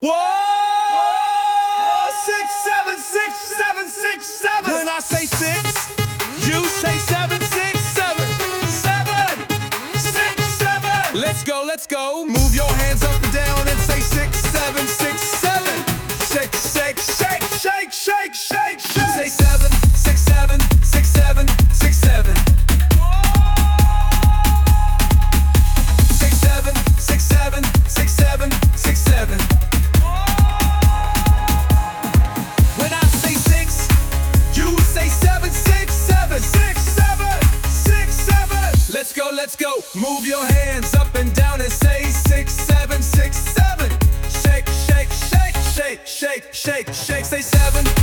Whoa! 6, 7, 6, 7, 6, 7. When I say 6, you say 7, 6, 7, 7, 6, 7. Let's go, let's go. Move your hands up and down and say 6, 7, 6, 7. Shake, shake, shake, shake, shake, shake, shake. Say 7, 6, 7, 6, 7, 6, 7. 6, 7, 6, 7, 6, 7, 6, 7. When I say 6, you say 7, 6, 7, 6, 7, 6, 7. Let's go, let's go. Move your hands up and down and say 6, 7, 6, 7. Shake, shake, shake, shake, shake, shake, shake. Say 7.